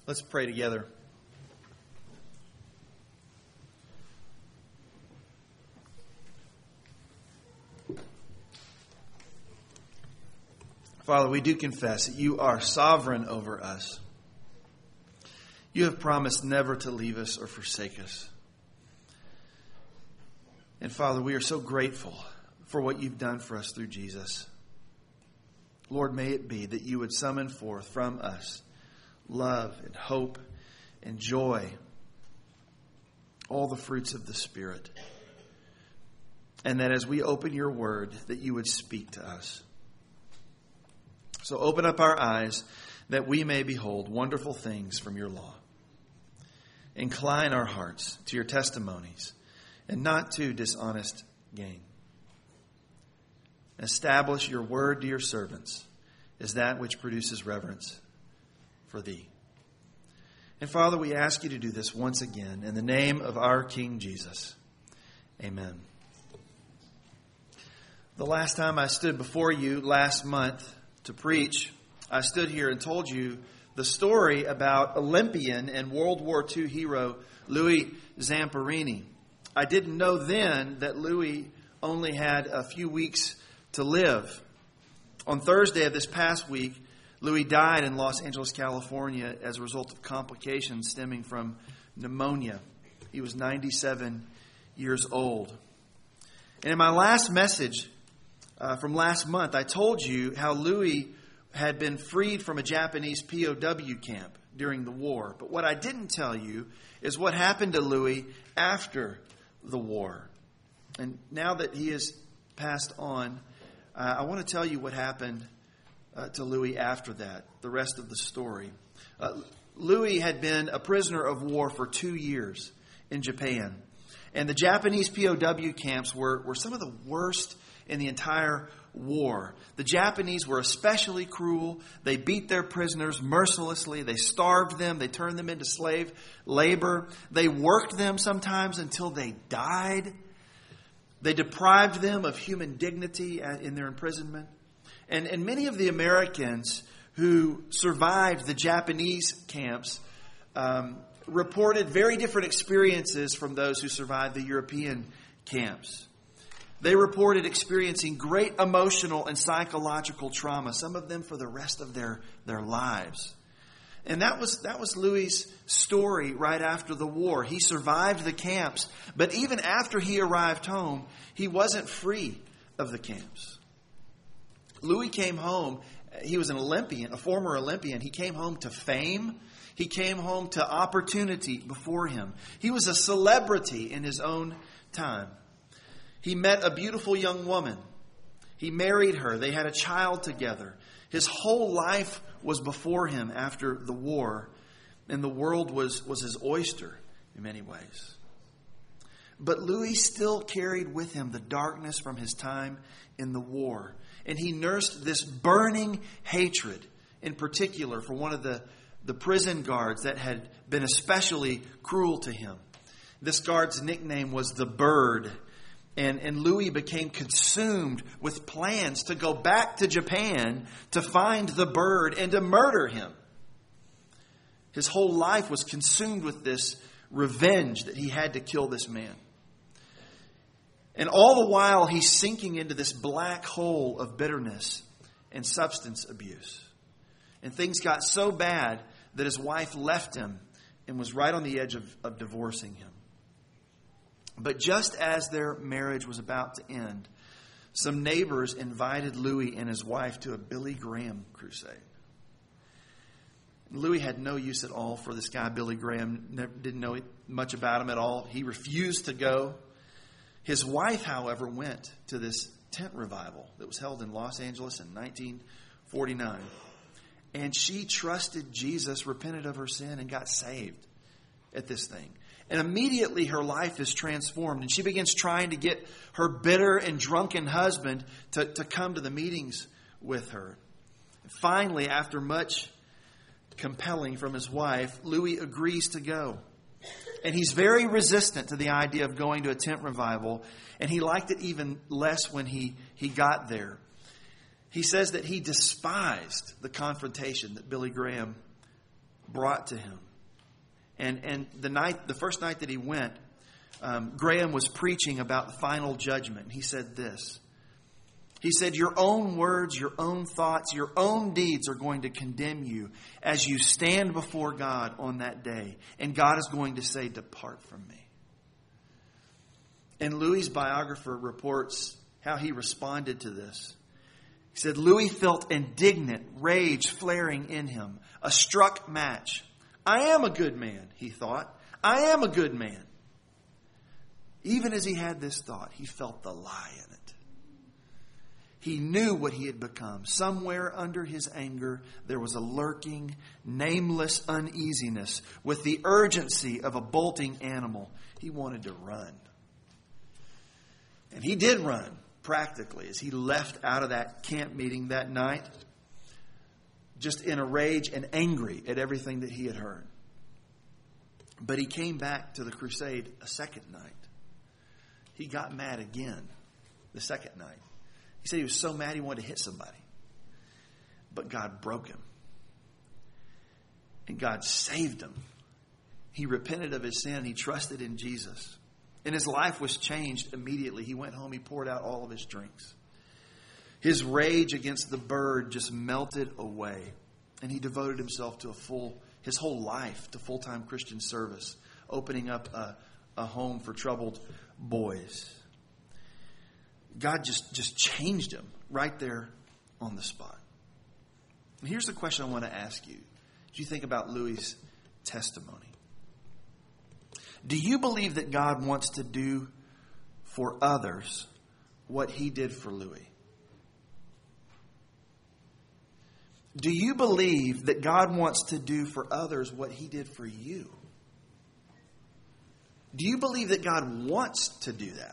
Let's pray together. Father, we do confess that you are sovereign over us. You have promised never to leave us or forsake us. And Father, we are so grateful for what you've done for us through Jesus. Lord, may it be that you would summon forth from us love and hope and joy, all the fruits of the Spirit. And that as we open your word, that you would speak to us. So open up our eyes that we may behold wonderful things from your law. Incline our hearts to your testimonies and not to dishonest gain. Establish your word to your servants as that which produces reverence for thee. And Father, we ask you to do this once again in the name of our King Jesus. Amen. The last time I stood before you last month to preach, I stood here and told you the story about Olympian and World War II hero Louis Zamperini. I didn't know then that Louis only had a few weeks to live. On Thursday of this past week, Louis died in Los Angeles, California as a result of complications stemming from pneumonia. He was 97 years old. And in my last message from last month, I told you how Louis had been freed from a Japanese POW camp during the war. But what I didn't tell you is what happened to Louis after the war. And now that he has passed on, I want to tell you what happened to Louis after that, the rest of the story. Louis had been a prisoner of war for 2 years in Japan. And the Japanese POW camps were some of the worst in the entire war. The Japanese were especially cruel. They beat their prisoners mercilessly. They starved them. They turned them into slave labor. They worked them sometimes until they died. They deprived them of human dignity in their imprisonment. And many of the Americans who survived the Japanese camps reported very different experiences from those who survived the European camps. They reported experiencing great emotional and psychological trauma, some of them for the rest of their lives. And that was Louis' story right after the war. He survived the camps, but even after he arrived home, he wasn't free of the camps. Louis came home. He was an Olympian, a former Olympian. He came home to fame. He came home to opportunity before him. He was a celebrity in his own time. He met a beautiful young woman. He married her. They had a child together. His whole life was before him after the war, and the world was his oyster in many ways. But Louis still carried with him the darkness from his time in the war. And he nursed this burning hatred, in particular, for one of the prison guards that had been especially cruel to him. This guard's nickname was the Bird. And Louis became consumed with plans to go back to Japan to find the Bird and to murder him. His whole life was consumed with this revenge that he had to kill this man. And all the while, he's sinking into this black hole of bitterness and substance abuse. And things got so bad that his wife left him and was right on the edge of divorcing him. But just as their marriage was about to end, some neighbors invited Louis and his wife to a Billy Graham crusade. Louis had no use at all for this guy, Billy Graham. Didn't know much about him at all. He refused to go. His wife, however, went to this tent revival that was held in Los Angeles in 1949. And she trusted Jesus, repented of her sin, and got saved at this thing. And immediately her life is transformed. And she begins trying to get her bitter and drunken husband to come to the meetings with her. Finally, after much compelling from his wife, Louis agrees to go. And he's very resistant to the idea of going to a tent revival. And he liked it even less when he got there. He says that he despised the confrontation that Billy Graham brought to him. And the first night that he went, Graham was preaching about the final judgment. He said this. He said, your own words, your own thoughts, your own deeds are going to condemn you as you stand before God on that day. And God is going to say, depart from me. And Louis' biographer reports how he responded to this. He said, Louis felt indignant, rage flaring in him, a struck match. I am a good man, he thought. I am a good man. Even as he had this thought, he felt the lie in it. He knew what he had become. Somewhere under his anger, there was a lurking, nameless uneasiness with the urgency of a bolting animal. He wanted to run. And he did run, practically, as he left out of that camp meeting that night, just in a rage and angry at everything that he had heard. But he came back to the crusade a second night. He got mad again the second night. He said he was so mad he wanted to hit somebody. But God broke him. And God saved him. He repented of his sin. He trusted in Jesus. And his life was changed immediately. He went home. He poured out all of his drinks. His rage against the bird just melted away. And he devoted himself to his whole life to full-time Christian service, opening up a home for troubled boys. God just changed him right there on the spot. And here's the question I want to ask you. As you think about Louis' testimony. Do you believe that God wants to do for others what he did for Louis? Do you believe that God wants to do for others what he did for you? Do you believe that God wants to do that?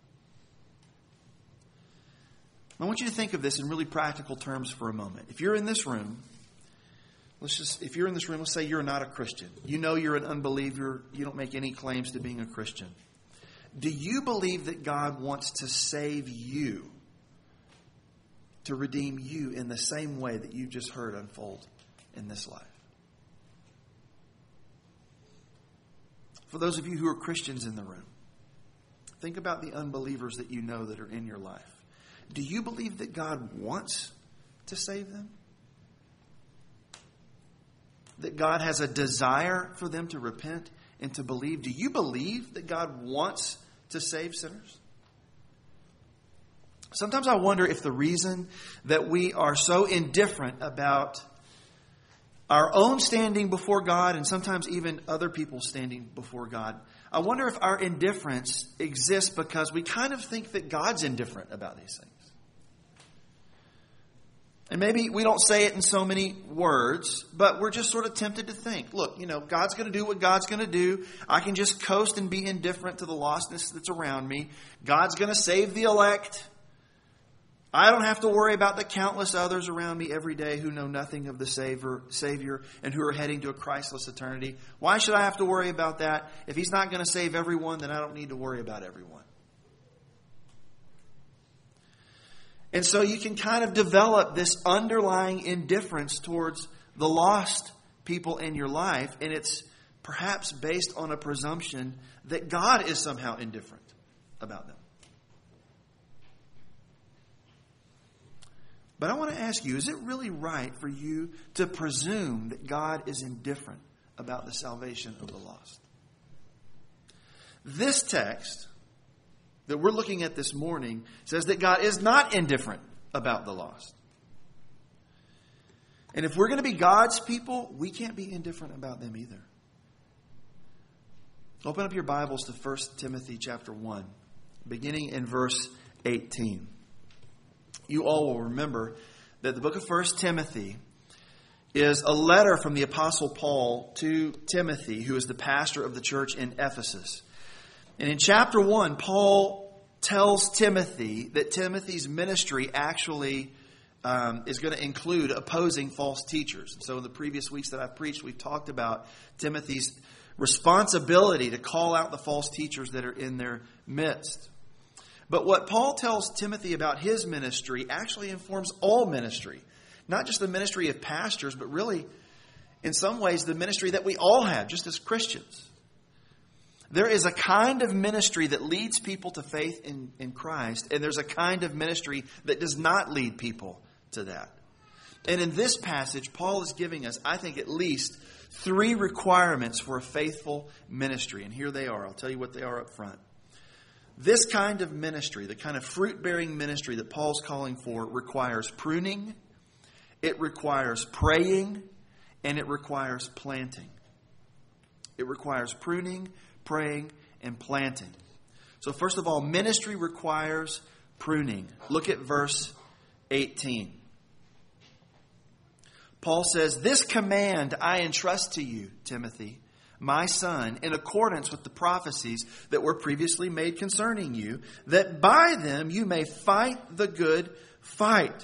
I want you to think of this in really practical terms for a moment. If you're in this room, let's say you're not a Christian. You know you're an unbeliever. You don't make any claims to being a Christian. Do you believe that God wants to save you, to redeem you in the same way that you just heard unfold in this life? For those of you who are Christians in the room, think about the unbelievers that you know that are in your life. Do you believe that God wants to save them? That God has a desire for them to repent and to believe? Do you believe that God wants to save sinners? Sometimes I wonder if the reason that we are so indifferent about our own standing before God and sometimes even other people standing before God, I wonder if our indifference exists because we kind of think that God's indifferent about these things. And maybe we don't say it in so many words, but we're just sort of tempted to think, look, God's going to do what God's going to do. I can just coast and be indifferent to the lostness that's around me. God's going to save the elect. I don't have to worry about the countless others around me every day who know nothing of the Savior and who are heading to a Christless eternity. Why should I have to worry about that? If he's not going to save everyone, then I don't need to worry about everyone. And so you can kind of develop this underlying indifference towards the lost people in your life. And it's perhaps based on a presumption that God is somehow indifferent about them. But I want to ask you, is it really right for you to presume that God is indifferent about the salvation of the lost? This text that we're looking at this morning says that God is not indifferent about the lost. And if we're going to be God's people, we can't be indifferent about them either. Open up your Bibles to 1 Timothy chapter 1, beginning in verse 18. You all will remember that the book of 1 Timothy is a letter from the Apostle Paul to Timothy, who is the pastor of the church in Ephesus. And in chapter 1, Paul tells Timothy that Timothy's ministry actually is going to include opposing false teachers. And so in the previous weeks that I've preached, we've talked about Timothy's responsibility to call out the false teachers that are in their midst. But what Paul tells Timothy about his ministry actually informs all ministry. Not just the ministry of pastors, but really in some ways, the ministry that we all have, just as Christians. There is a kind of ministry that leads people to faith in Christ, and there's a kind of ministry that does not lead people to that. And in this passage, Paul is giving us, I think, at least 3 requirements for a faithful ministry. And here they are. I'll tell you what they are up front. This kind of ministry, the kind of fruit-bearing ministry that Paul's calling for, requires pruning, it requires praying, and it requires planting. It requires pruning, praying, and planting. So first of all, ministry requires pruning. Look at verse 18. Paul says, "This command I entrust to you, Timothy, my son, in accordance with the prophecies that were previously made concerning you, that by them you may fight the good fight."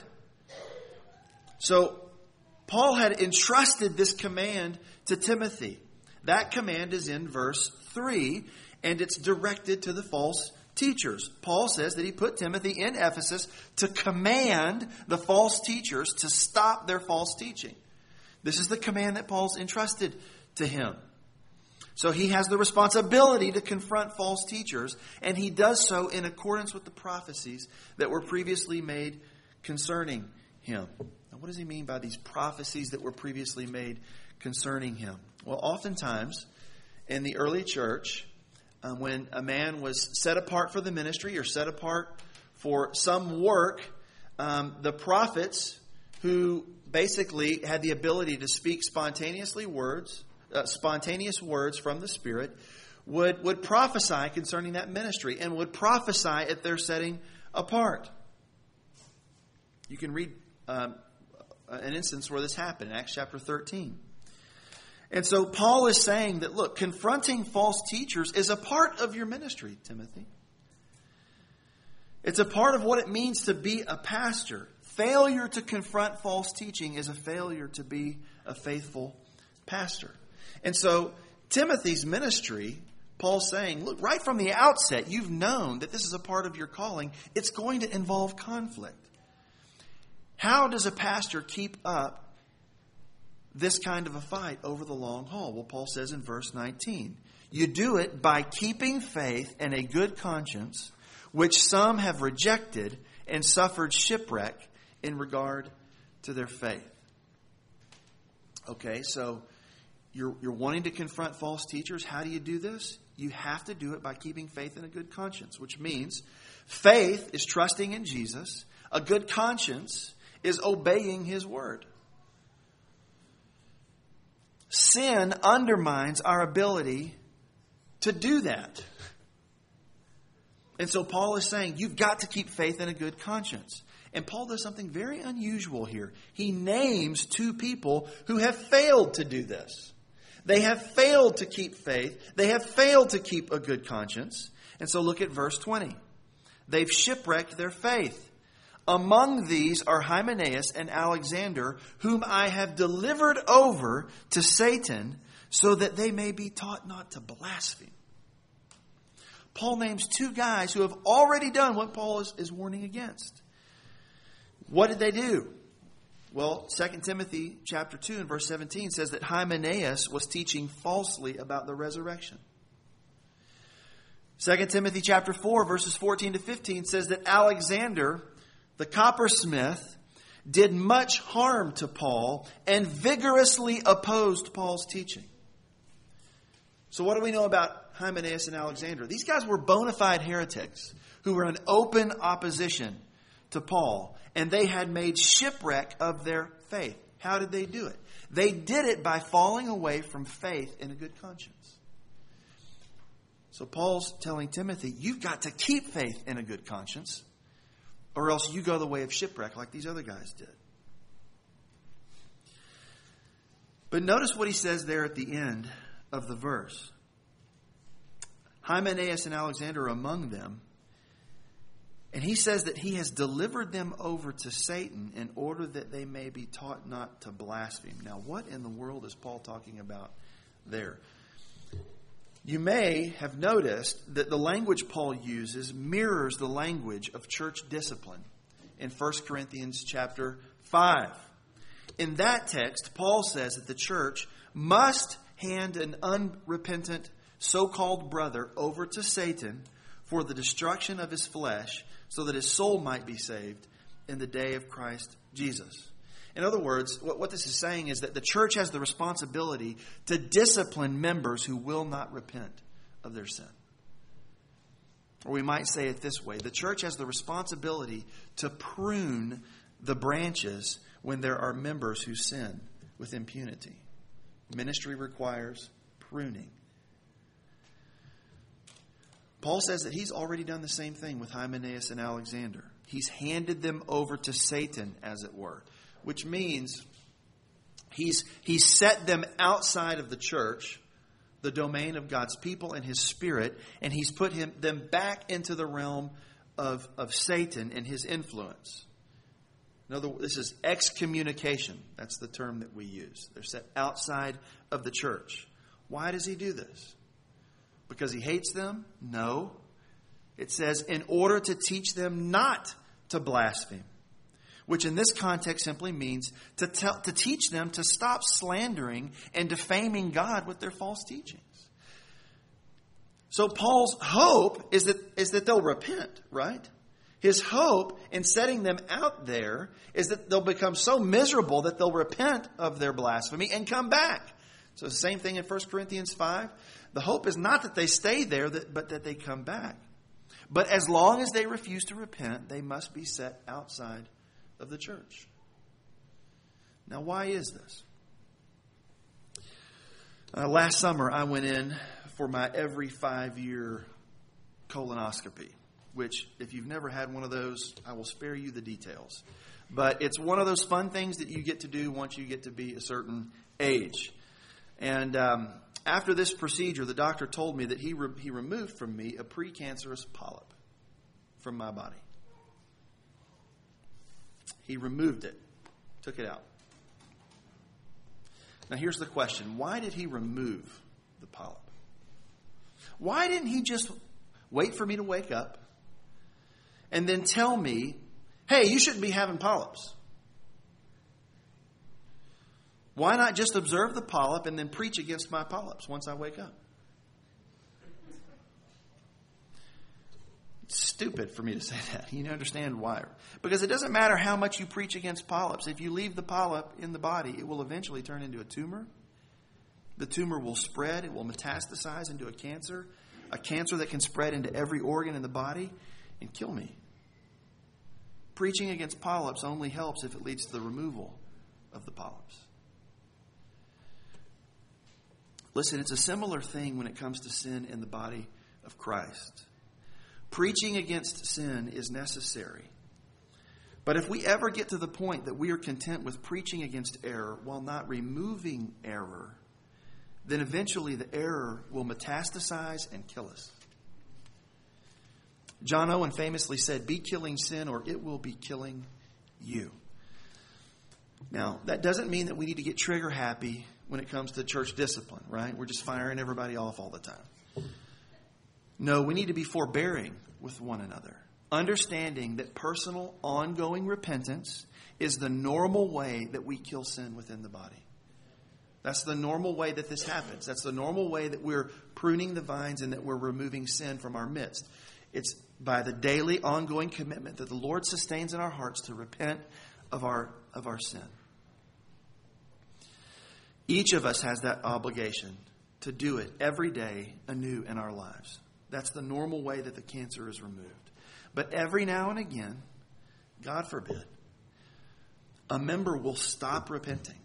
So Paul had entrusted this command to Timothy. That command is in verse 3, and it's directed to the false teachers. Paul says that he put Timothy in Ephesus to command the false teachers to stop their false teaching. This is the command that Paul's entrusted to him. So he has the responsibility to confront false teachers, and he does so in accordance with the prophecies that were previously made concerning him. Now, what does he mean by these prophecies that were previously made concerning him? Well, oftentimes in the early church, when a man was set apart for the ministry or set apart for some work, the prophets, who basically had the ability to speak spontaneous words from the Spirit, would prophesy concerning that ministry and would prophesy at their setting apart. You can read an instance where this happened in Acts chapter 13. And so Paul is saying that, look, confronting false teachers is a part of your ministry, Timothy. It's a part of what it means to be a pastor. Failure to confront false teaching is a failure to be a faithful pastor. And so Timothy's ministry, Paul's saying, look, right from the outset, you've known that this is a part of your calling. It's going to involve conflict. How does a pastor keep up this kind of a fight over the long haul? Well, Paul says in verse 19, "You do it by keeping faith and a good conscience, which some have rejected and suffered shipwreck in regard to their faith." Okay, so you're wanting to confront false teachers. How do you do this? You have to do it by keeping faith and a good conscience, which means faith is trusting in Jesus. A good conscience is obeying His word. Sin undermines our ability to do that. And so Paul is saying, you've got to keep faith and a good conscience. And Paul does something very unusual here. He names 2 people who have failed to do this. They have failed to keep faith. They have failed to keep a good conscience. And so look at verse 20. They've shipwrecked their faith. Among these are Hymenaeus and Alexander, whom I have delivered over to Satan, so that they may be taught not to blaspheme. Paul names 2 guys who have already done what Paul is warning against. What did they do? Well, 2 Timothy chapter 2 and verse 17 says that Hymenaeus was teaching falsely about the resurrection. 2 Timothy chapter 4 verses 14 to 15 says that Alexander, the coppersmith, did much harm to Paul and vigorously opposed Paul's teaching. So what do we know about Hymenaeus and Alexander? These guys were bona fide heretics who were in open opposition to Paul, and they had made shipwreck of their faith. How did they do it? They did it by falling away from faith in a good conscience. So Paul's telling Timothy, you've got to keep faith in a good conscience, or else you go the way of shipwreck like these other guys did. But notice what he says there at the end of the verse. Hymenaeus and Alexander are among them. And he says that he has delivered them over to Satan in order that they may be taught not to blaspheme. Now, what in the world is Paul talking about there? You may have noticed that the language Paul uses mirrors the language of church discipline in 1 Corinthians chapter 5. in that text, Paul says that the church must hand an unrepentant so-called brother over to Satan for the destruction of his flesh, so that his soul might be saved in the day of Christ Jesus. In other words, what this is saying is that the church has the responsibility to discipline members who will not repent of their sin. Or we might say it this way: the church has the responsibility to prune the branches when there are members who sin with impunity. Ministry requires pruning. Paul says that he's already done the same thing with Hymenaeus and Alexander. He's handed them over to Satan, as it were, which means he's set them outside of the church, the domain of God's people and His Spirit, and he's put them back into the realm of Satan and his influence. In other words, this is excommunication. That's the term that we use. They're set outside of the church. Why does he do this? Because he hates them? No. It says, in order to teach them not to blaspheme, which in this context simply means to teach them to stop slandering and defaming God with their false teachings. So Paul's hope is that they'll repent, right? His hope in setting them out there is that they'll become so miserable that they'll repent of their blasphemy and come back. So the same thing in 1 Corinthians 5. The hope is not that they stay there, but that they come back. But as long as they refuse to repent, they must be set outside of the church. Now, why is this? Last summer, I went in for my every 5-year colonoscopy, which, if you've never had one of those, I will spare you the details. But it's one of those fun things that you get to do once you get to be a certain age. And after this procedure, the doctor told me that he removed from me a precancerous polyp from my body. He removed it, took it out. Now here's the question. Why did he remove the polyp? Why didn't he just wait for me to wake up and then tell me, hey, you shouldn't be having polyps? Why not just observe the polyp and then preach against my polyps once I wake up? It's stupid for me to say that. You understand why? Because it doesn't matter how much you preach against polyps. If you leave the polyp in the body, it will eventually turn into a tumor. The tumor will spread. It will metastasize into a cancer that can spread into every organ in the body and kill me. Preaching against polyps only helps if it leads to the removal of the polyps. Listen, it's a similar thing when it comes to sin in the body of Christ. Preaching against sin is necessary. But if we ever get to the point that we are content with preaching against error while not removing error, then eventually the error will metastasize and kill us. John Owen famously said, "Be killing sin or it will be killing you." Now, that doesn't mean that we need to get trigger happy when it comes to church discipline, right? We're just firing everybody off all the time. No, we need to be forbearing with one another, understanding that personal, ongoing repentance is the normal way that we kill sin within the body. That's the normal way that this happens. That's the normal way that we're pruning the vines and that we're removing sin from our midst. It's by the daily, ongoing commitment that the Lord sustains in our hearts to repent of our sin. Each of us has that obligation to do it every day anew in our lives. That's the normal way that the cancer is removed. But every now and again, God forbid, a member will stop repenting.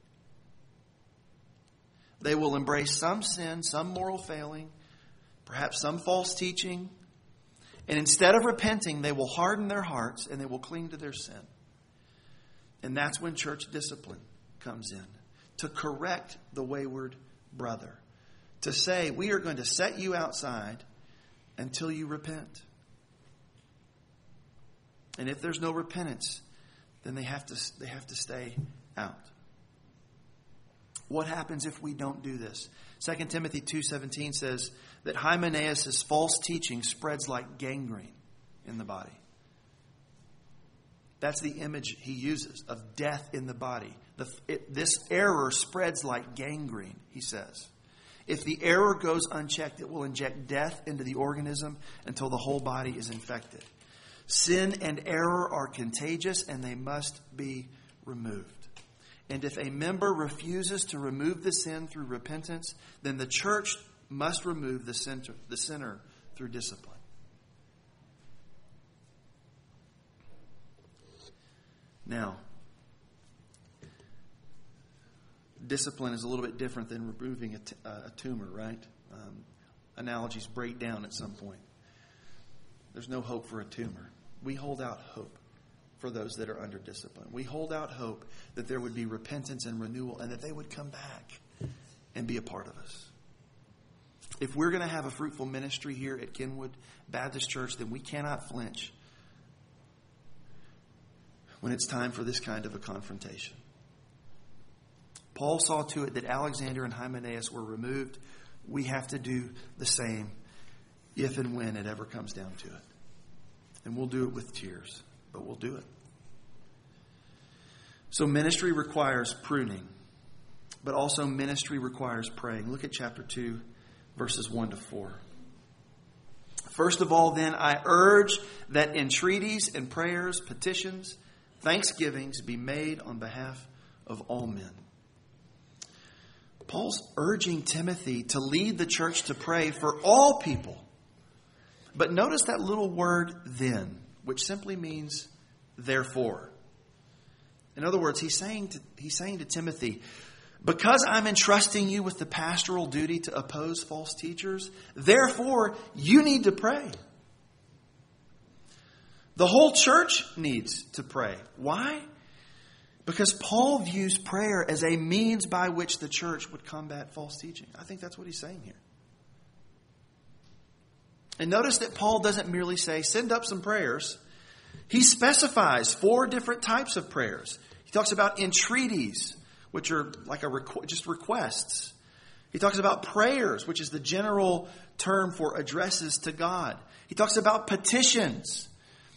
They will embrace some sin, some moral failing, perhaps some false teaching. And instead of repenting, they will harden their hearts and they will cling to their sin. And that's when church discipline comes in, to correct the wayward brother. To say, we are going to set you outside until you repent. And if there's no repentance, then they have to stay out. What happens if we don't do this? 2 Timothy 2:17 says that Hymenaeus' false teaching spreads like gangrene in the body. That's the image he uses of death in the body. This error spreads like gangrene, he says. If the error goes unchecked, it will inject death into the organism until the whole body is infected. Sin and error are contagious, and they must be removed. And if a member refuses to remove the sin through repentance, then the church must remove the sinner through discipline. Now, discipline is a little bit different than removing a tumor, right? Analogies break down at some point. There's no hope for a tumor. We hold out hope for those that are under discipline. We hold out hope that there would be repentance and renewal and that they would come back and be a part of us. If we're going to have a fruitful ministry here at Kenwood Baptist Church, then we cannot flinch when it's time for this kind of a confrontation. Paul saw to it that Alexander and Hymenaeus were removed. We have to do the same if and when it ever comes down to it. And we'll do it with tears, but we'll do it. So ministry requires pruning, but also ministry requires praying. Look at chapter 2, verses 1 to 4. First of all, then, I urge that entreaties and prayers, petitions, thanksgivings be made on behalf of all men. Paul's urging Timothy to lead the church to pray for all people. But notice that little word, then, which simply means therefore. In other words, he's saying to Timothy, because I'm entrusting you with the pastoral duty to oppose false teachers, therefore you need to pray. The whole church needs to pray. Why? Because Paul views prayer as a means by which the church would combat false teaching. I think that's what he's saying here. And notice that Paul doesn't merely say, send up some prayers. He specifies 4 different types of prayers. He talks about entreaties, which are like just requests. He talks about prayers, which is the general term for addresses to God. He talks about petitions,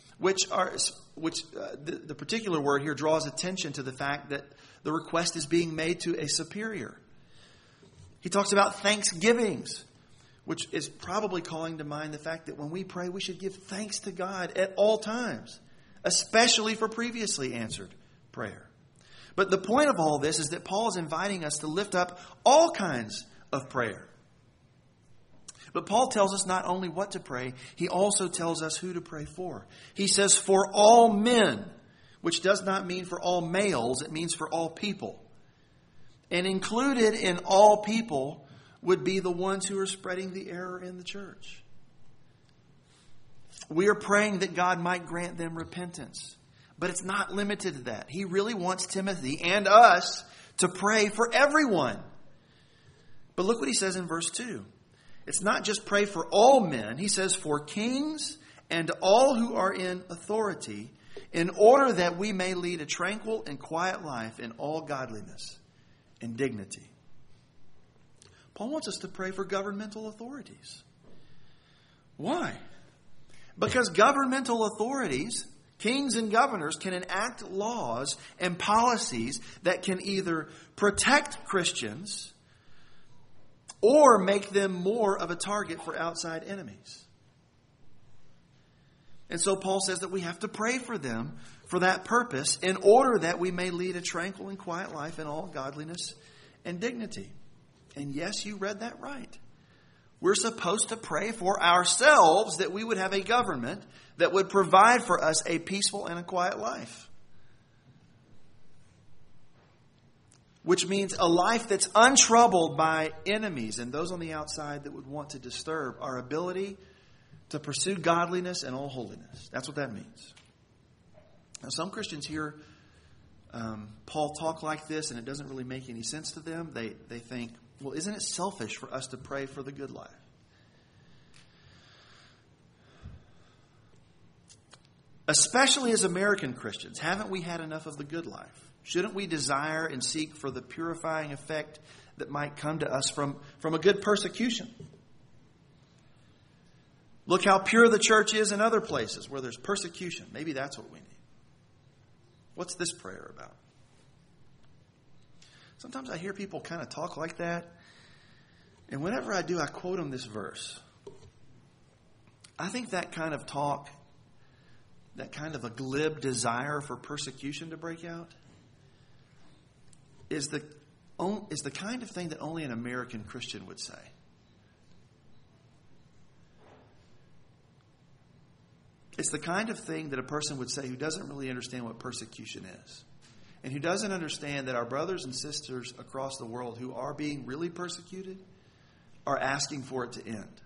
the particular word here draws attention to the fact that the request is being made to a superior. He talks about thanksgivings, which is probably calling to mind the fact that when we pray, we should give thanks to God at all times, especially for previously answered prayer. But the point of all this is that Paul is inviting us to lift up all kinds of prayer. But Paul tells us not only what to pray, he also tells us who to pray for. He says for all men, which does not mean for all males, it means for all people. And included in all people would be the ones who are spreading the error in the church. We are praying that God might grant them repentance. But it's not limited to that. He really wants Timothy and us to pray for everyone. But look what he says in verse 2. It's not just pray for all men. He says for kings and all who are in authority, in order that we may lead a tranquil and quiet life in all godliness and dignity. Paul wants us to pray for governmental authorities. Why? Because governmental authorities, kings and governors, can enact laws and policies that can either protect Christians or make them more of a target for outside enemies. And so Paul says that we have to pray for them for that purpose in order that we may lead a tranquil and quiet life in all godliness and dignity. And yes, you read that right. We're supposed to pray for ourselves that we would have a government that would provide for us a peaceful and a quiet life. Which means a life that's untroubled by enemies and those on the outside that would want to disturb our ability to pursue godliness and all holiness. That's what that means. Now, some Christians hear Paul talk like this and it doesn't really make any sense to them. They think, well, isn't it selfish for us to pray for the good life? Especially as American Christians, haven't we had enough of the good life? Shouldn't we desire and seek for the purifying effect that might come to us from a good persecution? Look how pure the church is in other places where there's persecution. Maybe that's what we need. What's this prayer about? Sometimes I hear people kind of talk like that. And whenever I do, I quote them this verse. I think that kind of talk, that kind of a glib desire for persecution to break out, is the kind of thing that only an American Christian would say. It's the kind of thing that a person would say who doesn't really understand what persecution is. And who doesn't understand that our brothers and sisters across the world who are being really persecuted are asking for it to end.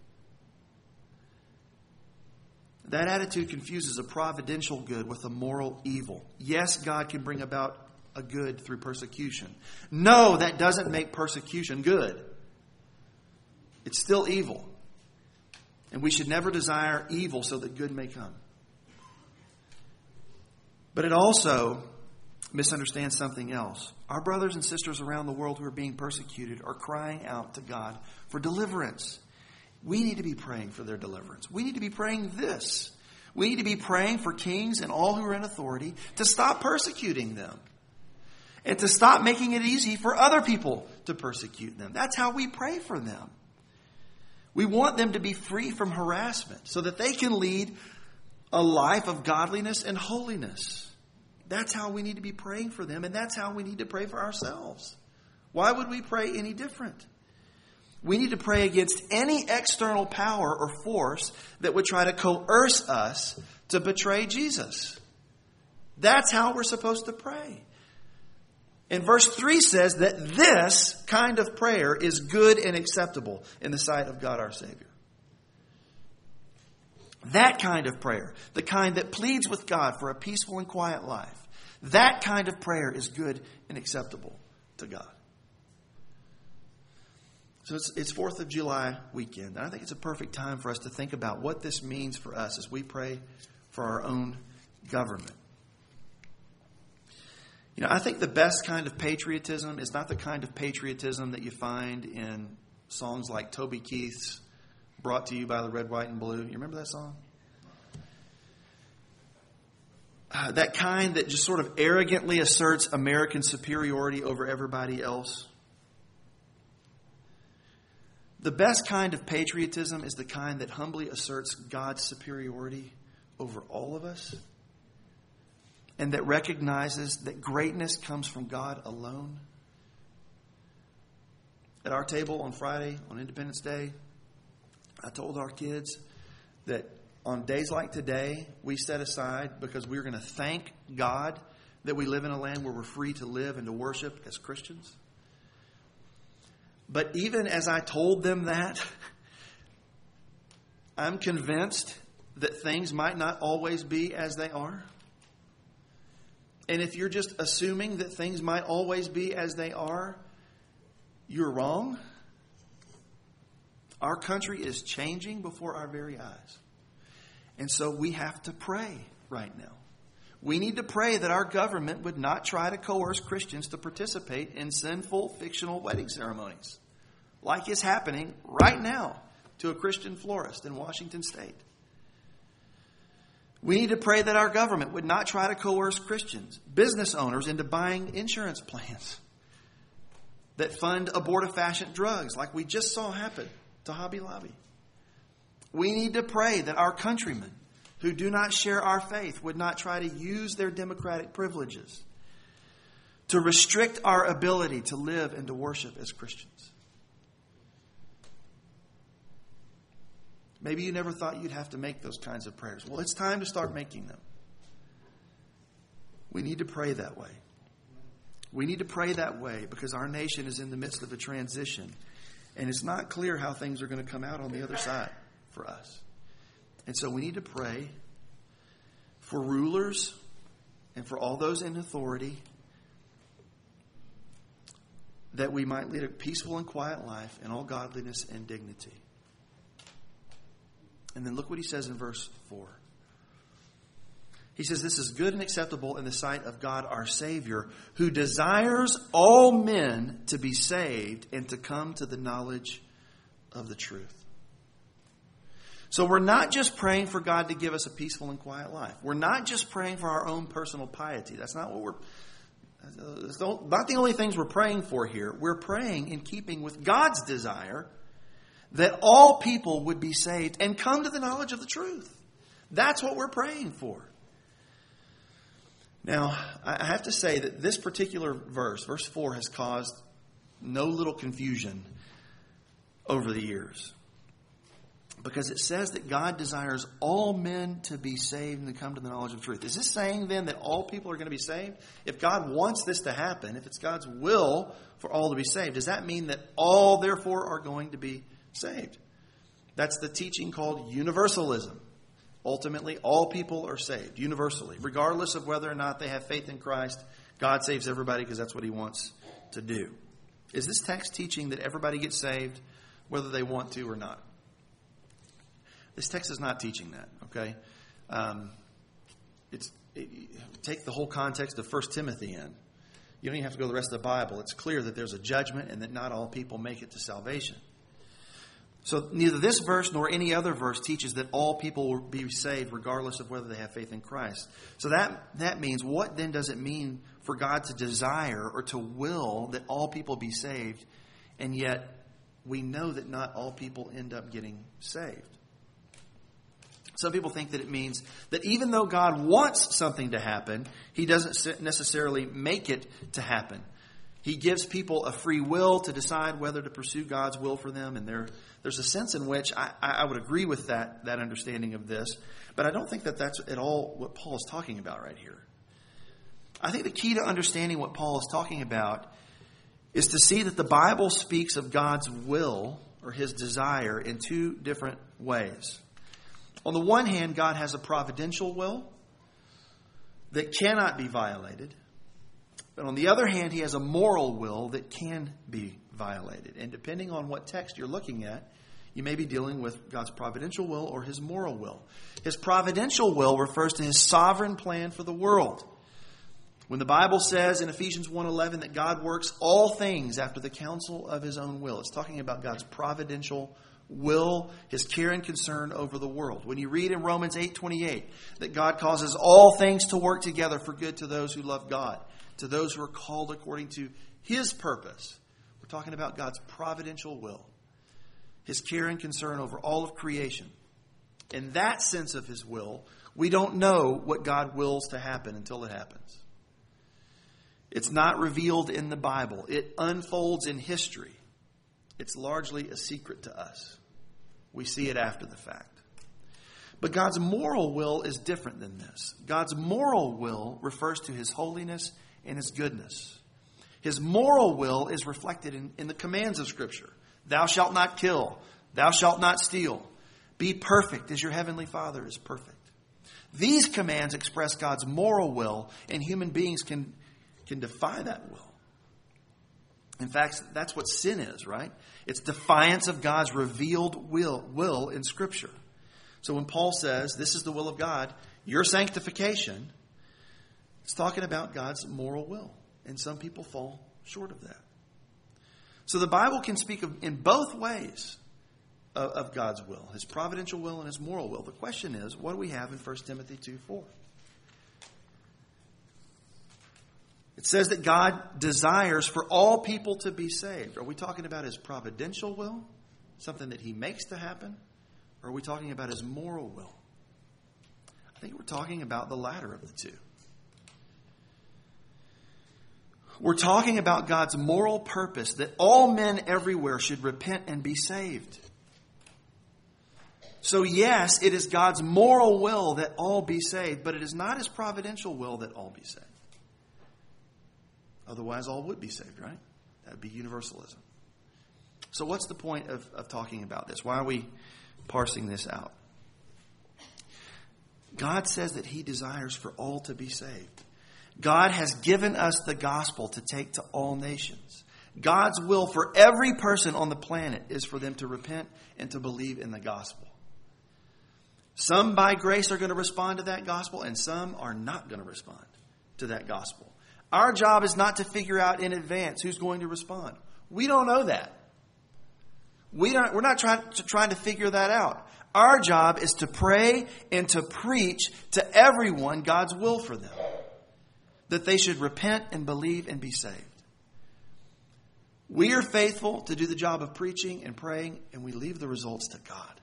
That attitude confuses a providential good with a moral evil. Yes, God can bring about a good through persecution. No, that doesn't make persecution good. It's still evil. And we should never desire evil so that good may come. But it also misunderstands something else. Our brothers and sisters around the world who are being persecuted are crying out to God for deliverance. We need to be praying for their deliverance. We need to be praying this. We need to be praying for kings and all who are in authority to stop persecuting them. And to stop making it easy for other people to persecute them. That's how we pray for them. We want them to be free from harassment so that they can lead a life of godliness and holiness. That's how we need to be praying for them, and that's how we need to pray for ourselves. Why would we pray any different? We need to pray against any external power or force that would try to coerce us to betray Jesus. That's how we're supposed to pray. And verse 3 says that this kind of prayer is good and acceptable in the sight of God our Savior. That kind of prayer, the kind that pleads with God for a peaceful and quiet life, that kind of prayer is good and acceptable to God. So it's 4th of July weekend. And I think it's a perfect time for us to think about what this means for us as we pray for our own government. You know, I think the best kind of patriotism is not the kind of patriotism that you find in songs like Toby Keith's Brought to You by the Red, White, and Blue. You remember that song? That kind that just sort of arrogantly asserts American superiority over everybody else. The best kind of patriotism is the kind that humbly asserts God's superiority over all of us. And that recognizes that greatness comes from God alone. At our table on Friday, on Independence Day, I told our kids that on days like today, we set aside because we're going to thank God that we live in a land where we're free to live and to worship as Christians. But even as I told them that, I'm convinced that things might not always be as they are. And if you're just assuming that things might always be as they are, you're wrong. Our country is changing before our very eyes. And so we have to pray right now. We need to pray that our government would not try to coerce Christians to participate in sinful, fictional wedding ceremonies, like is happening right now to a Christian florist in Washington State. We need to pray that our government would not try to coerce Christians, business owners, into buying insurance plans that fund abortifacient drugs like we just saw happen to Hobby Lobby. We need to pray that our countrymen who do not share our faith would not try to use their democratic privileges to restrict our ability to live and to worship as Christians. Maybe you never thought you'd have to make those kinds of prayers. Well, it's time to start making them. We need to pray that way. We need to pray that way because our nation is in the midst of a transition. And it's not clear how things are going to come out on the other side for us. And so we need to pray for rulers and for all those in authority that we might lead a peaceful and quiet life in all godliness and dignity. And then look what he says in verse 4. He says, this is good and acceptable in the sight of God our Savior, who desires all men to be saved and to come to the knowledge of the truth. So we're not just praying for God to give us a peaceful and quiet life. We're not just praying for our own personal piety. That's not not the only things we're praying for here. We're praying in keeping with God's desire that all people would be saved and come to the knowledge of the truth. That's what we're praying for. Now, I have to say that this particular verse, verse 4, has caused no little confusion over the years. Because it says that God desires all men to be saved and to come to the knowledge of truth. Is this saying then that all people are going to be saved? If God wants this to happen, if it's God's will for all to be saved, does that mean that all therefore are going to be saved? That's the teaching called universalism. Ultimately, all people are saved universally. Regardless of whether or not they have faith in Christ, God saves everybody because that's what He wants to do. Is this text teaching that everybody gets saved whether they want to or not? This text is not teaching that, okay? Take the whole context of 1 Timothy in. You don't even have to go to the rest of the Bible. It's clear that there's a judgment and that not all people make it to salvation. So neither this verse nor any other verse teaches that all people will be saved regardless of whether they have faith in Christ. So that means, what then does it mean for God to desire or to will that all people be saved, and yet we know that not all people end up getting saved? Some people think that it means that even though God wants something to happen, He doesn't necessarily make it to happen. He gives people a free will to decide whether to pursue God's will for them. And there's a sense in which I would agree with that understanding of this. But I don't think that that's at all what Paul is talking about right here. I think the key to understanding what Paul is talking about is to see that the Bible speaks of God's will or His desire in two different ways. On the one hand, God has a providential will that cannot be violated. But on the other hand, He has a moral will that can be violated. And depending on what text you're looking at, you may be dealing with God's providential will or His moral will. His providential will refers to His sovereign plan for the world. When the Bible says in Ephesians 1:11 that God works all things after the counsel of His own will, it's talking about God's providential will, His care and concern over the world. When you read in Romans 8:28 that God causes all things to work together for good to those who love God, to those who are called according to His purpose, we're talking about God's providential will, His care and concern over all of creation. In that sense of His will, we don't know what God wills to happen until it happens. It's not revealed in the Bible. It unfolds in history. It's largely a secret to us. We see it after the fact. But God's moral will is different than this. God's moral will refers to His holiness and His goodness. His moral will is reflected in the commands of Scripture. Thou shalt not kill. Thou shalt not steal. Be perfect as your heavenly Father is perfect. These commands express God's moral will, and human beings can defy that will. In fact, that's what sin is, right? It's defiance of God's revealed will in Scripture. So when Paul says, this is the will of God, your sanctification, it's talking about God's moral will. And some people fall short of that. So the Bible can speak in both ways of God's will, His providential will and His moral will. The question is, what do we have in 1 Timothy 2:4? It says that God desires for all people to be saved. Are we talking about His providential will, something that He makes to happen? Or are we talking about His moral will? I think we're talking about the latter of the two. We're talking about God's moral purpose that all men everywhere should repent and be saved. So yes, it is God's moral will that all be saved, but it is not His providential will that all be saved. Otherwise, all would be saved, right? That would be universalism. So what's the point of talking about this? Why are we parsing this out? God says that He desires for all to be saved. God has given us the gospel to take to all nations. God's will for every person on the planet is for them to repent and to believe in the gospel. Some by grace are going to respond to that gospel, and some are not going to respond to that gospel. Our job is not to figure out in advance who's going to respond. We don't know that. We're not trying to figure that out. Our job is to pray and to preach to everyone God's will for them, that they should repent and believe and be saved. We are faithful to do the job of preaching and praying, and we leave the results to God.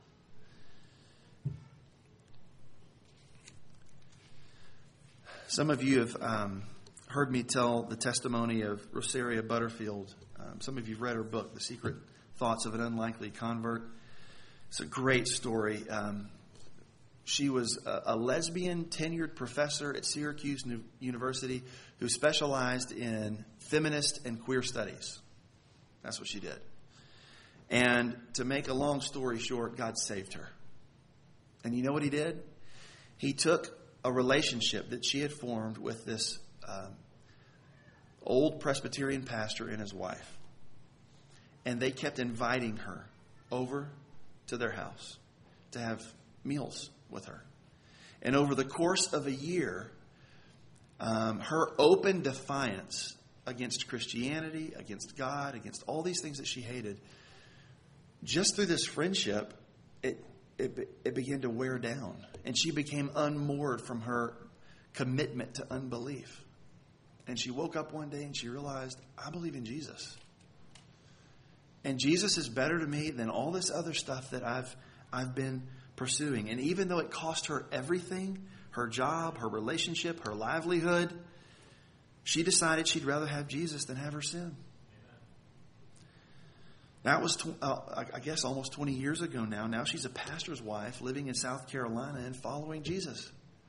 Some of you have heard me tell the testimony of Rosaria Butterfield. Some of you have read her book, The Secret Thoughts of an Unlikely Convert. It's a great story. She was a lesbian tenured professor at Syracuse University who specialized in feminist and queer studies. That's what she did. And to make a long story short, God saved her. And you know what he did? He took a relationship that she had formed with this old Presbyterian pastor and his wife. And they kept inviting her over to their house to have meals with her. And over the course of a year, her open defiance against Christianity, against God, against all these things that she hated, just through this friendship, it began to wear down. And she became unmoored from her commitment to unbelief. And she woke up one day and she realized, I believe in Jesus. And Jesus is better to me than all this other stuff that I've been pursuing. And even though it cost her everything, her job, her relationship, her livelihood, she decided she'd rather have Jesus than have her sin. That was, I guess, almost 20 years ago now. Now she's a pastor's wife living in South Carolina and following Jesus.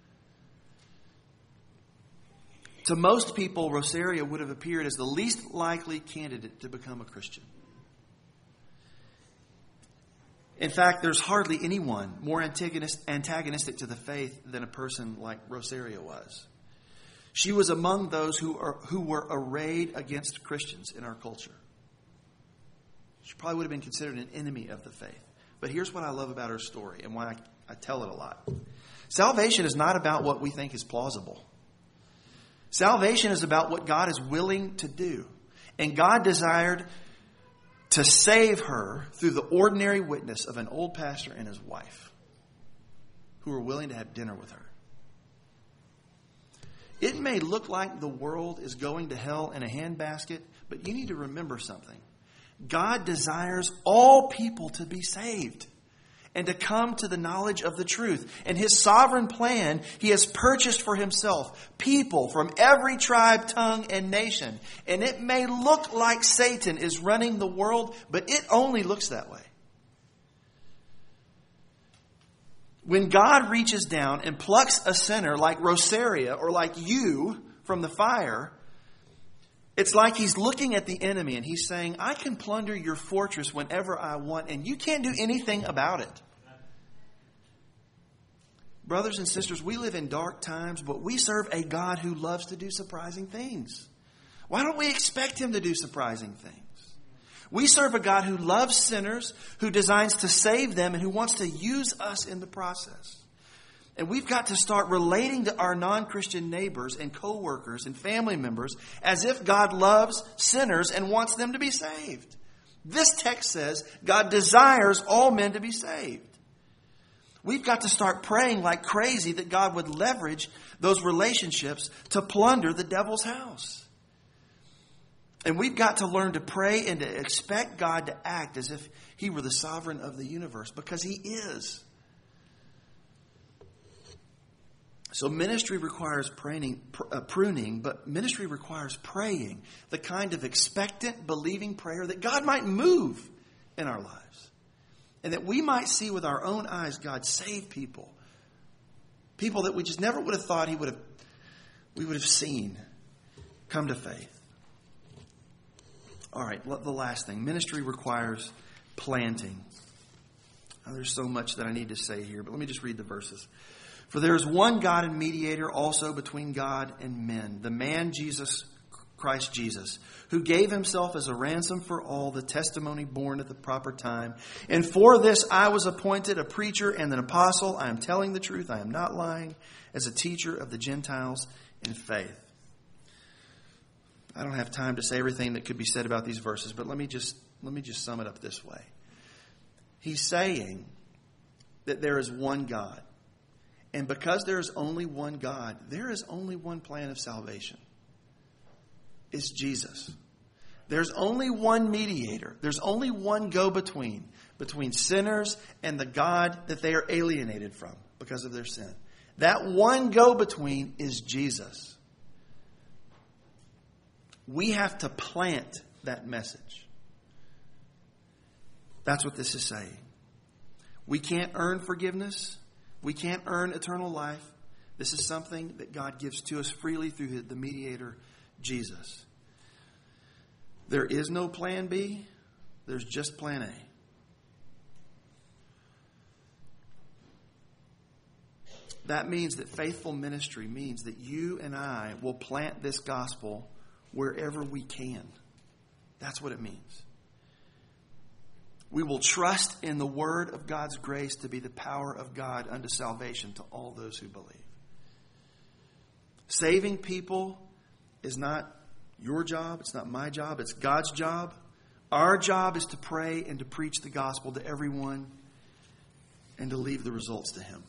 To most people, Rosaria would have appeared as the least likely candidate to become a Christian. In fact, there's hardly anyone more antagonistic to the faith than a person like Rosaria was. She was among those who were arrayed against Christians in our culture. She probably would have been considered an enemy of the faith. But here's what I love about her story and why I tell it a lot. Salvation is not about what we think is plausible. Salvation is about what God is willing to do. And God desired to save her through the ordinary witness of an old pastor and his wife who were willing to have dinner with her. It may look like the world is going to hell in a handbasket, but you need to remember something. God desires all people to be saved and to come to the knowledge of the truth. In His sovereign plan, He has purchased for Himself people from every tribe, tongue, and nation. And it may look like Satan is running the world, but it only looks that way. When God reaches down and plucks a sinner like Rosaria or like you from the fire, it's like He's looking at the enemy and He's saying, I can plunder your fortress whenever I want, and you can't do anything about it. Brothers and sisters, we live in dark times, but we serve a God who loves to do surprising things. Why don't we expect Him to do surprising things? We serve a God who loves sinners, who designs to save them, and who wants to use us in the process. And we've got to start relating to our non-Christian neighbors and co-workers and family members as if God loves sinners and wants them to be saved. This text says God desires all men to be saved. We've got to start praying like crazy that God would leverage those relationships to plunder the devil's house. And we've got to learn to pray and to expect God to act as if He were the sovereign of the universe, because He is. So ministry requires pruning, but ministry requires praying, the kind of expectant, believing prayer that God might move in our lives. And that we might see with our own eyes God save people. People that we just never would have thought we would have seen come to faith. All right, the last thing. Ministry requires planting. Now, there's so much that I need to say here, but let me just read the verses. For there is one God and mediator also between God and men, the man Christ Jesus, who gave Himself as a ransom for all, the testimony born at the proper time. And for this I was appointed a preacher and an apostle. I am telling the truth. I am not lying, as a teacher of the Gentiles in faith. I don't have time to say everything that could be said about these verses, but let me just sum it up this way. He's saying that there is one God. And because there is only one God, there is only one plan of salvation. It's Jesus. There's only one mediator. There's only one go-between between sinners and the God that they are alienated from because of their sin. That one go-between is Jesus. We have to plant that message. That's what this is saying. We can't earn forgiveness. We can't earn eternal life. This is something that God gives to us freely through the mediator, Jesus. There is no plan B. There's just plan A. That means that faithful ministry means that you and I will plant this gospel wherever we can. That's what it means. We will trust in the word of God's grace to be the power of God unto salvation to all those who believe. Saving people is not your job. It's not my job. It's God's job. Our job is to pray and to preach the gospel to everyone and to leave the results to Him.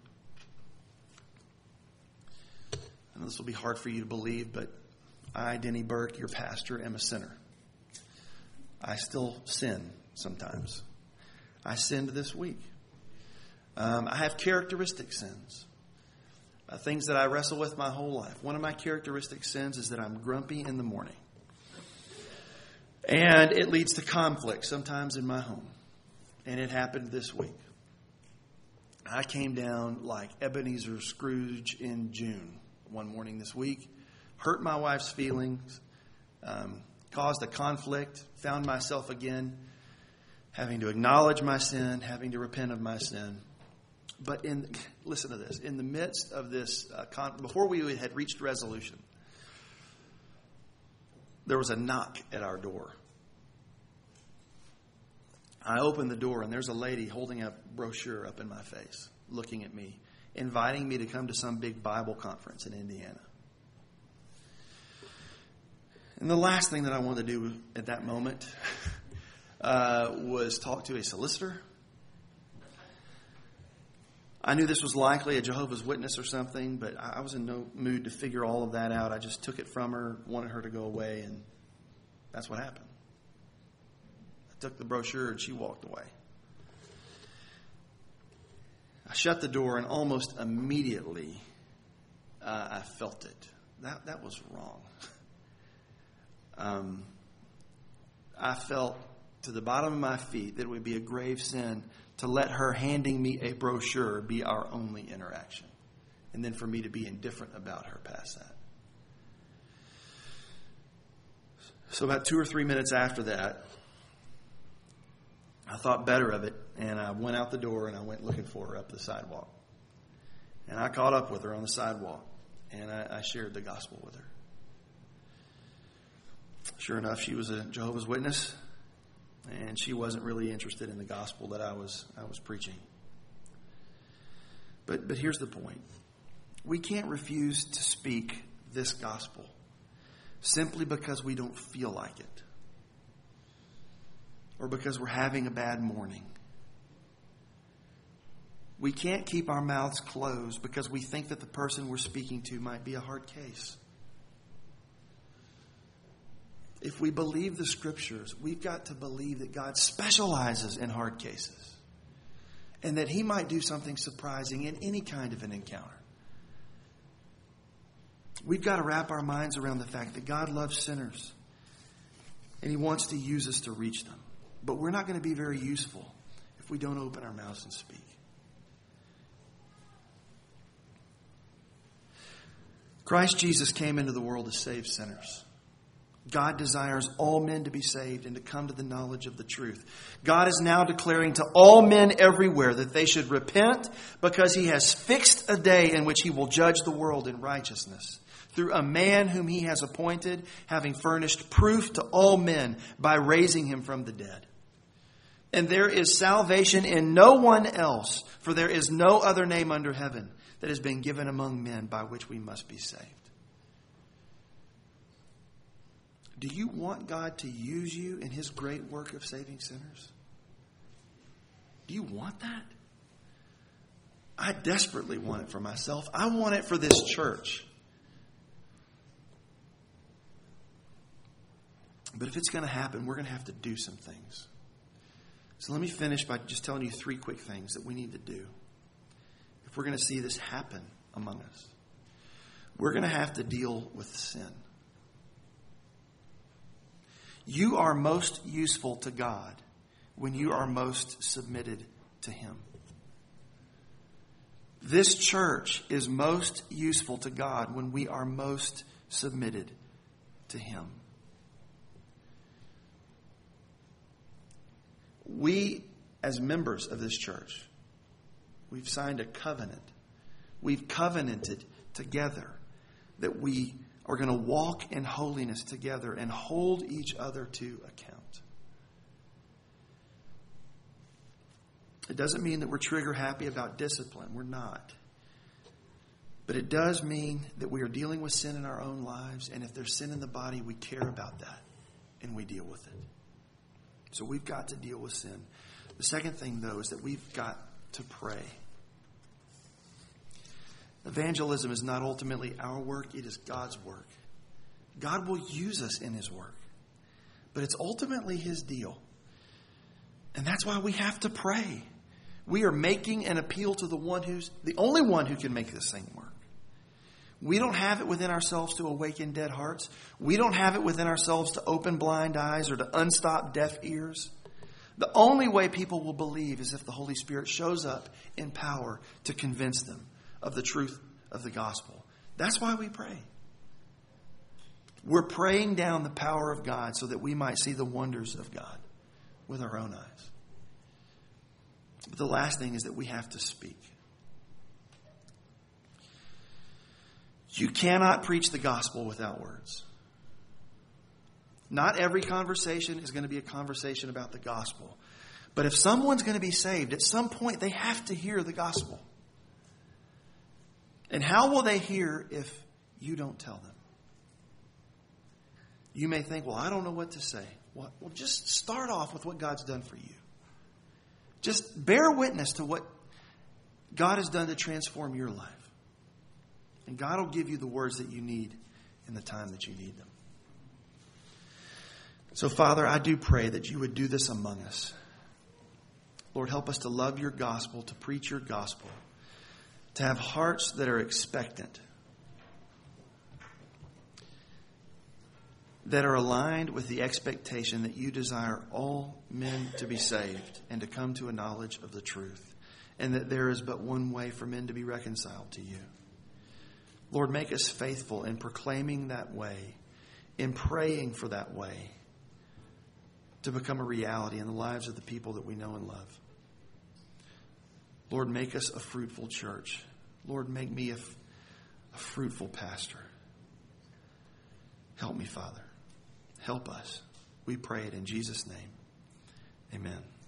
I know this will be hard for you to believe, but I, Denny Burke, your pastor, am a sinner. I still sin sometimes. I sinned this week. I have characteristic sins. Things that I wrestle with my whole life. One of my characteristic sins is that I'm grumpy in the morning. And it leads to conflict sometimes in my home. And it happened this week. I came down like Ebenezer Scrooge in June one morning this week. Hurt my wife's feelings. Caused a conflict. Found myself again having to acknowledge my sin. Having to repent of my sin. But listen to this. In the midst of this, before we had reached resolution, there was a knock at our door. I opened the door and there's a lady holding a brochure up in my face, looking at me, inviting me to come to some big Bible conference in Indiana. And the last thing that I wanted to do at that moment was talk to a solicitor. I knew this was likely a Jehovah's Witness or something, but I was in no mood to figure all of that out. I just took it from her, wanted her to go away, and that's what happened. I took the brochure and she walked away. I shut the door and almost immediately I felt it. That was wrong. I felt to the bottom of my feet that it would be a grave sin to let her handing me a brochure be our only interaction. And then for me to be indifferent about her past that. So about 2 or 3 minutes after that, I thought better of it. And I went out the door and I went looking for her up the sidewalk. And I caught up with her on the sidewalk. And I shared the gospel with her. Sure enough, she was a Jehovah's Witness. And she wasn't really interested in the gospel that I was preaching. But here's the point. We can't refuse to speak this gospel simply because we don't feel like it. Or because we're having a bad morning. We can't keep our mouths closed because we think that the person we're speaking to might be a hard case. If we believe the Scriptures, we've got to believe that God specializes in hard cases. And that He might do something surprising in any kind of an encounter. We've got to wrap our minds around the fact that God loves sinners. And He wants to use us to reach them. But we're not going to be very useful if we don't open our mouths and speak. Christ Jesus came into the world to save sinners. God desires all men to be saved and to come to the knowledge of the truth. God is now declaring to all men everywhere that they should repent because He has fixed a day in which He will judge the world in righteousness through a man whom He has appointed, having furnished proof to all men by raising Him from the dead. And there is salvation in no one else, for there is no other name under heaven that has been given among men by which we must be saved. Do you want God to use you in His great work of saving sinners? Do you want that? I desperately want it for myself. I want it for this church. But if it's going to happen, we're going to have to do some things. So let me finish by just telling you 3 quick things that we need to do if we're going to see this happen among us. We're going to have to deal with sin. You are most useful to God when you are most submitted to Him. This church is most useful to God when we are most submitted to Him. We, as members of this church, we've signed a covenant. We've covenanted together that we are going to walk in holiness together and hold each other to account. It doesn't mean that we're trigger happy about discipline. We're not. But it does mean that we are dealing with sin in our own lives. And if there's sin in the body, we care about that and we deal with it. So we've got to deal with sin. The second thing, though, is that we've got to pray. Evangelism is not ultimately our work. It is God's work. God will use us in His work. But it's ultimately His deal. And that's why we have to pray. We are making an appeal to the one who's the only one who can make this thing work. We don't have it within ourselves to awaken dead hearts. We don't have it within ourselves to open blind eyes or to unstop deaf ears. The only way people will believe is if the Holy Spirit shows up in power to convince them of the truth of the gospel. That's why we pray. We're praying down the power of God so that we might see the wonders of God with our own eyes. But the last thing is that we have to speak. You cannot preach the gospel without words. Not every conversation is going to be a conversation about the gospel. But if someone's going to be saved, at some point they have to hear the gospel. And how will they hear if you don't tell them? You may think, well, I don't know what to say. Well, just start off with what God's done for you. Just bear witness to what God has done to transform your life. And God will give you the words that you need in the time that you need them. So, Father, I do pray that you would do this among us. Lord, help us to love your gospel, to preach your gospel, to have hearts that are expectant, that are aligned with the expectation that you desire all men to be saved and to come to a knowledge of the truth, and that there is but one way for men to be reconciled to you. Lord, make us faithful in proclaiming that way, in praying for that way to become a reality in the lives of the people that we know and love. Lord, make us a fruitful church. Lord, make me a fruitful pastor. Help me, Father. Help us. We pray it in Jesus' name. Amen.